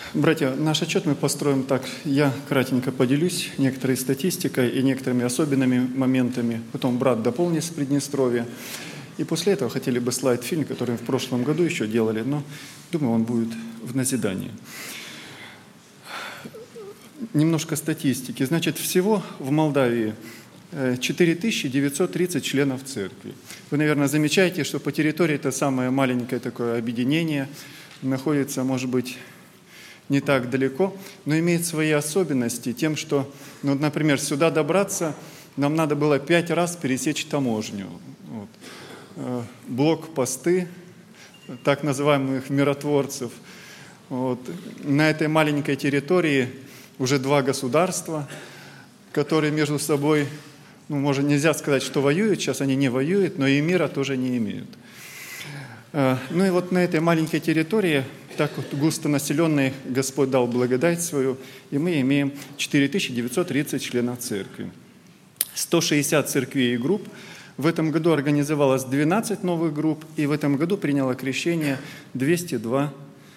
Братья, наш отчет мы построим так. Я кратенько поделюсь некоторой статистикой и некоторыми особенными моментами. Потом брат дополнит с Приднестровья. И после этого хотели бы слайд-фильм, который в прошлом году еще делали, но думаю, он будет в назидании. Немножко статистики. Значит, всего в Молдавии 4930 членов церкви. Вы, наверное, замечаете, что по территории это самое маленькое такое объединение, находится, может быть, не так далеко, но имеет свои особенности тем, что, например, сюда добраться нам надо было 5 раз пересечь таможню. Вот. Блокпосты, так называемых миротворцев. Вот. На этой маленькой территории уже 2 государства, которые между собой, может, нельзя сказать, что воюют, сейчас они не воюют, но и мира тоже не имеют. Ну и вот на этой маленькой территории, так вот густонаселенной, Господь дал благодать свою, и мы имеем 4930 членов церкви. 160 церквей и групп. В этом году организовалось 12 новых групп, и в этом году приняло крещение 202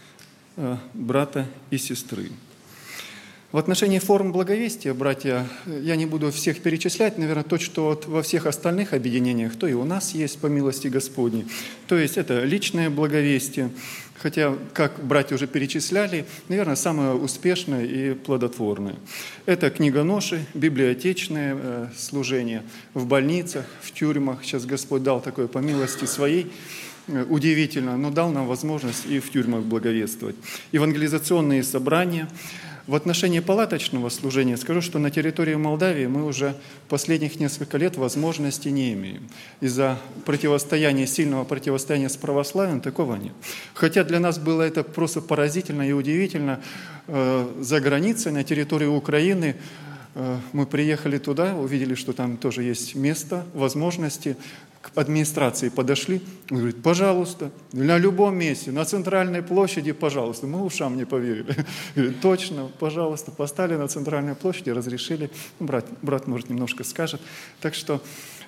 брата и сестры. В отношении форм благовестия, братья, я не буду всех перечислять, наверное, то, что вот во всех остальных объединениях, то и у нас есть по милости Господней. То есть это личное благовестие, хотя, как братья уже перечисляли, наверное, самое успешное и плодотворное. Это книгоноши, библиотечное служение в больницах, в тюрьмах. Сейчас Господь дал такое по милости своей, удивительно, но дал нам возможность и в тюрьмах благовествовать. Евангелизационные собрания. В отношении палаточного служения скажу, что на территории Молдавии мы уже последних несколько лет возможности не имеем. Из-за сильного противостояния с православием такого нет. Хотя для нас было это просто поразительно и удивительно. За границей, на территории Украины, мы приехали туда, увидели, что там тоже есть место, возможности. К администрации подошли, он говорит: пожалуйста, на любом месте, на центральной площади, пожалуйста. Мы ушам не поверили. Говорит: точно, пожалуйста, поставили на центральной площади, разрешили. Брат, может, немножко скажет. Так что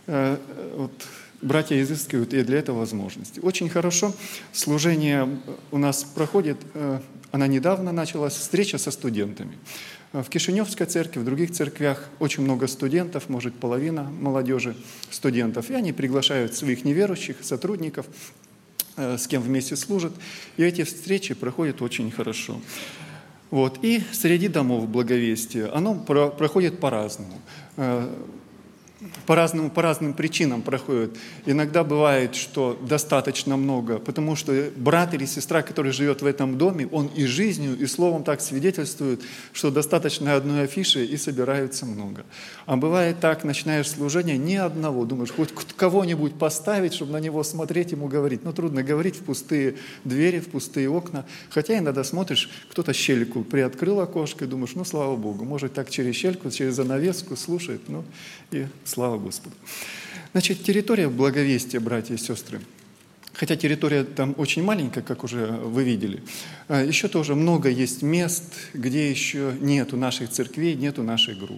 братья изыскивают и для этого возможности. Очень хорошо. Служение у нас проходит, она недавно началась, встреча со студентами. В Кишиневской церкви, в других церквях очень много студентов, может, половина молодежи студентов. И они приглашают своих неверующих, сотрудников, с кем вместе служат. И эти встречи проходят очень хорошо. Вот. И среди домов благовестия оно проходит по-разному. По разным причинам проходит. Иногда бывает, что достаточно много, потому что брат или сестра, который живет в этом доме, он и жизнью, и словом так свидетельствует, что достаточно одной афиши, и собираются много. А бывает так, начинаешь служение, ни одного, думаешь, хоть кого-нибудь поставить, чтобы на него смотреть, ему говорить. Но трудно говорить в пустые двери, в пустые окна. Хотя иногда смотришь, кто-то щельку приоткрыл окошко, и думаешь, слава Богу, может так через щельку, через занавеску слушает, и слава Господу. Значит, территория благовестия, братья и сестры, хотя территория там очень маленькая, как уже вы видели, еще тоже много есть мест, где еще нету наших церквей, нету наших групп.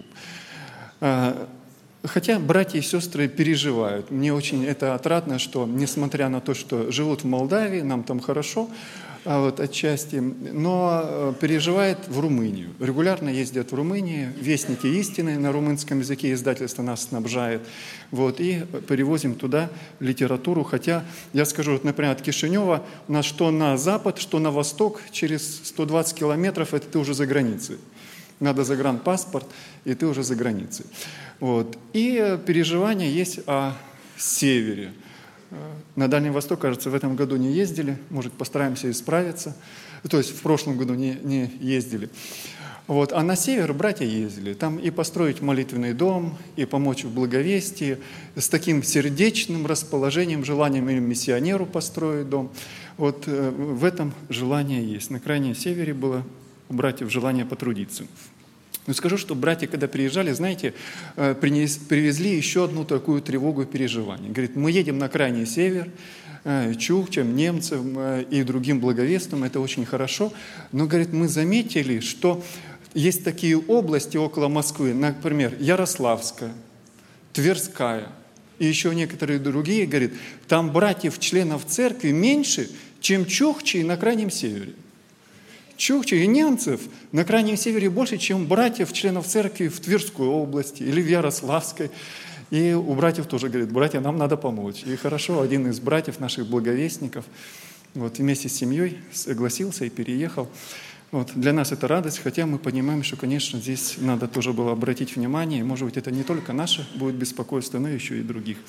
Хотя братья и сестры переживают. Мне очень это отрадно, что, несмотря на то, что живут в Молдавии, нам там хорошо, отчасти, но переживает в Румынию. Регулярно ездят в Румынию, вестники истины на румынском языке, издательство нас снабжает, и перевозим туда литературу. Хотя, я скажу, например, от Кишинева у нас что на запад, что на восток, через 120 километров, это ты уже за границей. Надо загранпаспорт, и ты уже за границей. И переживания есть о севере. На Дальний Восток, кажется, в этом году не ездили. Может, постараемся исправиться. То есть в прошлом году не ездили. А на север братья ездили. Там и построить молитвенный дом, и помочь в благовестии, с таким сердечным расположением, желанием или миссионеру построить дом. В этом желание есть. На крайнем севере было у братьев желание потрудиться. Но скажу, что братья, когда приезжали, знаете, привезли еще одну такую тревогу и переживание. Говорит, мы едем на крайний север, чукчам, немцам и другим благовестным, это очень хорошо. Но, говорит, мы заметили, что есть такие области около Москвы, например, Ярославская, Тверская и еще некоторые другие, говорит, там братьев, членов церкви меньше, чем чукчи на крайнем севере. чукчей и немцев на Крайнем Севере больше, чем братьев, членов церкви в Тверской области или в Ярославской. И у братьев тоже говорит: братья, нам надо помочь. И хорошо, один из братьев, наших благовестников, вот вместе с семьей согласился и переехал. Вот, для нас это радость, хотя мы понимаем, что, конечно, здесь надо тоже было обратить внимание, может быть, это не только наше будет беспокойство, но еще и других.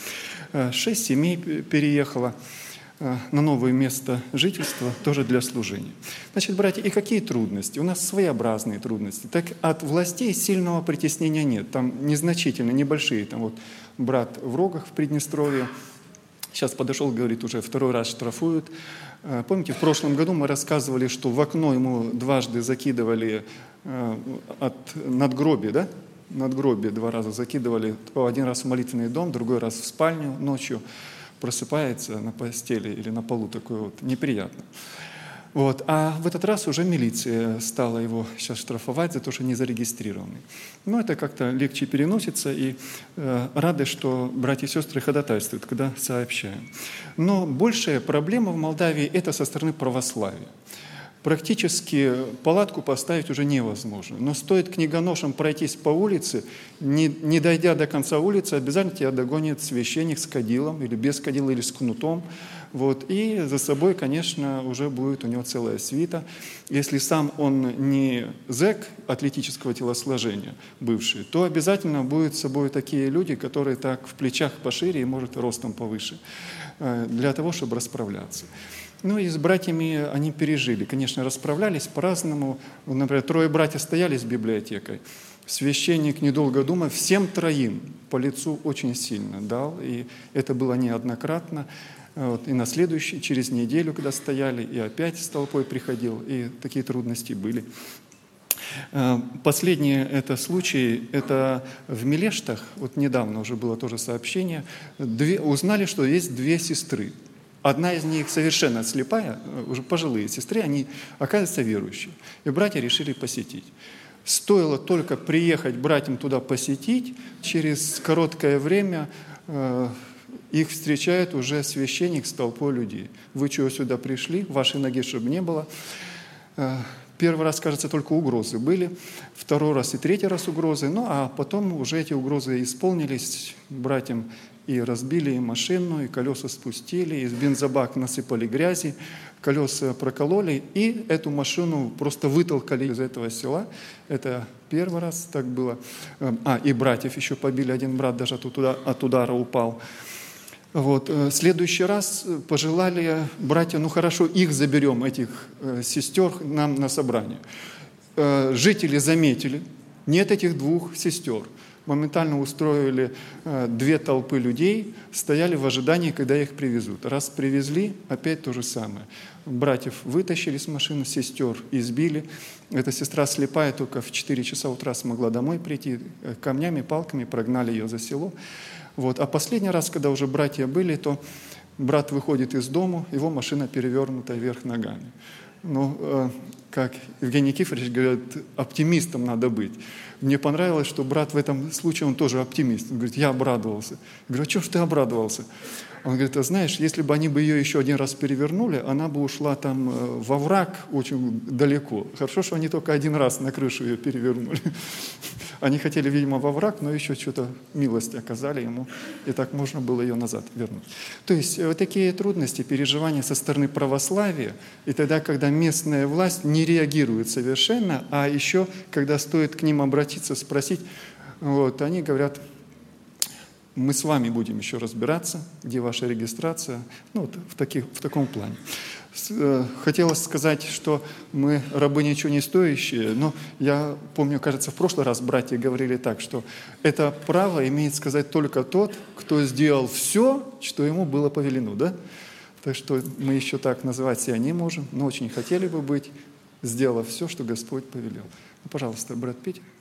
6 семей переехало на новое место жительства, тоже для служения. Значит, братья, и какие трудности? У нас своеобразные трудности. Так от властей сильного притеснения нет, там незначительно, небольшие. Там вот брат в Рогах в Приднестровье, сейчас подошел, говорит, уже 2-й раз штрафуют. Помните, в прошлом году мы рассказывали, что в окно ему дважды закидывали от надгробия, да? Надгробие 2 раза закидывали. Один раз в молитвенный дом, другой раз в спальню ночью. Просыпается на постели или на полу, такое вот неприятно. Вот. А в этот раз уже милиция стала его сейчас штрафовать за то, что не зарегистрированный. Но это как-то легче переносится, и рады, что братья и сестры ходатайствуют, когда сообщаем. Но большая проблема в Молдавии – это со стороны православия. Практически палатку поставить уже невозможно. Но стоит книгоношам пройтись по улице, не дойдя до конца улицы, обязательно тебя догонит священник с кадилом, или без кадила, или с кнутом. Вот. И за собой, конечно, уже будет у него целая свита. Если сам он не зэк атлетического телосложения, бывший, то обязательно будут с собой такие люди, которые так в плечах пошире и, может, ростом повыше, для того, чтобы расправляться. Ну и с братьями они пережили. Конечно, расправлялись по-разному. Например, 3 братьев стояли с библиотекой. Священник, недолго думая, всем 3 по лицу очень сильно дал. И это было неоднократно. Вот. И на следующий, через неделю, когда стояли, и опять с толпой приходил. И такие трудности были. Последний это случай, это в Мелештах, вот недавно уже было тоже сообщение, узнали, что есть 2 сестры. Одна из них совершенно слепая, уже пожилые сестры, они, оказывается, верующие. И братья решили посетить. Стоило только приехать братьям туда посетить, через короткое время их встречает уже священник с толпой людей. Вы чего сюда пришли? Вашей ноги чтобы не было. 1 раз, кажется, только угрозы были, 2 раз и 3 раз угрозы, ну а потом уже эти угрозы исполнились братьям, и разбили и машину, и колеса спустили, и в бензобак насыпали грязи, колеса прокололи, и эту машину просто вытолкали из этого села. Это 1 раз так было. И братьев еще побили, один брат даже от удара упал. Вот. Следующий раз пожелали братья, ну хорошо, их заберем, этих сестер, нам на собрание. Жители заметили, нет этих 2 сестер. Моментально устроили 2 толпы людей, стояли в ожидании, когда их привезут. Раз привезли, опять то же самое. Братьев вытащили с машины, сестер избили. Эта сестра слепая только в 4 часа утра смогла домой прийти. Камнями, палками прогнали ее за село. Вот. А последний раз, когда уже братья были, то брат выходит из дома, его машина перевернута вверх ногами. Ну, как Евгений Никифорович говорит, оптимистом надо быть. Мне понравилось, что брат в этом случае, он тоже оптимист. Он говорит, я обрадовался. Я говорю, а чего ж ты обрадовался? Он говорит, а знаешь, если бы они бы ее еще 1 раз перевернули, она бы ушла там во враг очень далеко. Хорошо, что они только 1 раз на крышу ее перевернули. Они хотели, видимо, во враг, но еще что-то милость оказали ему, и так можно было ее назад вернуть. То есть вот такие трудности, переживания со стороны православия, и тогда, когда местная власть не реагирует совершенно, а еще, когда стоит к ним обратиться, спросить, вот, они говорят, мы с вами будем еще разбираться, где ваша регистрация, ну, вот в таком плане. Хотелось сказать, что мы рабы ничего не стоящие, но я помню, кажется, в прошлый раз братья говорили так, что это право имеет сказать только тот, кто сделал все, что ему было повелено, да? Так что мы еще так называть себя не можем, но очень хотели бы быть, сделав все, что Господь повелел. Ну, пожалуйста, брат Петя.